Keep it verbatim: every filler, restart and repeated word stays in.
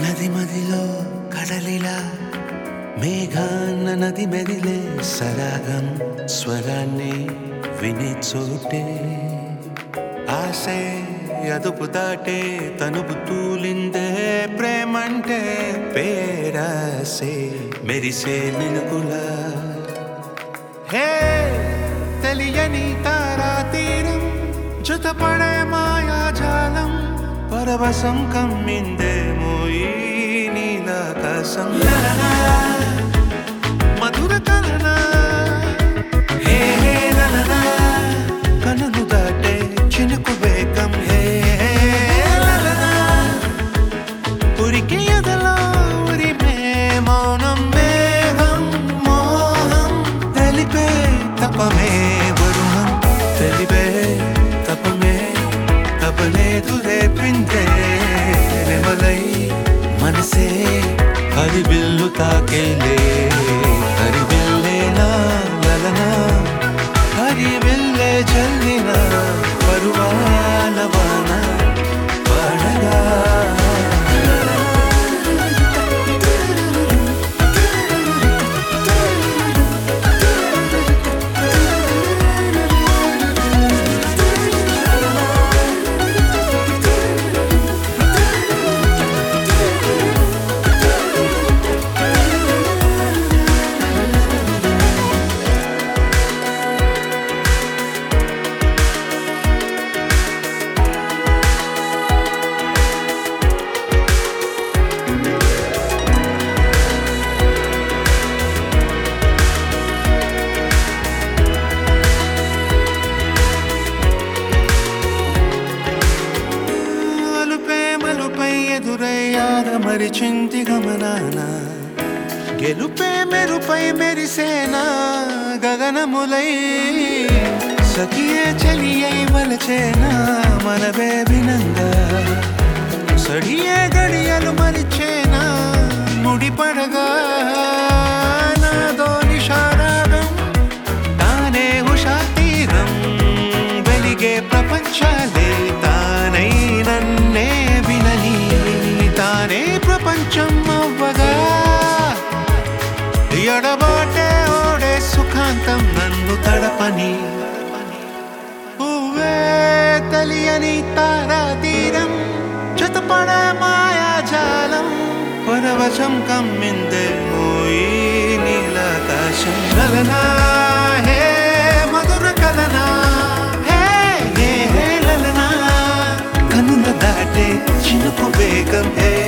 నది మదిలో కడలిలా మేఘాన్న నది మెదిలే సరాగం స్వరాన్ని విని చోటే ఆశే అదుపు దాటే తనుపు తూలిందే ప్రేమంటే పేరాసే మెరిసే మినుకులా హే తెలియని తారా తీరం జతపడే మాయాజాలం పరవశం కమ్మిందేమో ఈ నీలాకాశం లలనా మధుర కలనా హే హే లలనా కనులు దాటే చినుకు వేగం హే లలనా ఉరికి ఎదలో ఉరిమే మౌనం మేఘం మోహం తెలిపే తపమే వరుణం తెలిపే తపమే తపలేదు రేపిందే రెమలై మనసే హరిబిల్లు తాకేలే హరిబిల్లేనా లలనా హరిబిల్లే జల్లిన పరువాల వాన పడగా ఎదురయ్యార మరిచింది గమనాన గెలుపే మెరుపై మెరిసేనా గగనములై సఖియే చలియై వలచేనా మనవే వినంగా సడియే గడియలు మరిచేనా ముడిపడగా నాదో నిషారాగం తానే ఉషా తీరం వెలిగే ప్రపంచాలే తానై నన్నే వినని తానే ప్రపంచం అవ్వగా ఎడబాటే ఓడే సుఖాంతం నన్ను తడపని ఊవే తెలియని తారా తీరం జతపడే మాయాజాలం పరవశం కమ్మిందే ఓయి నీలాకాశం లలనా హే మధుర కలనా హే హే హే లలనా కనుల దాటే చినుకు వేగం హే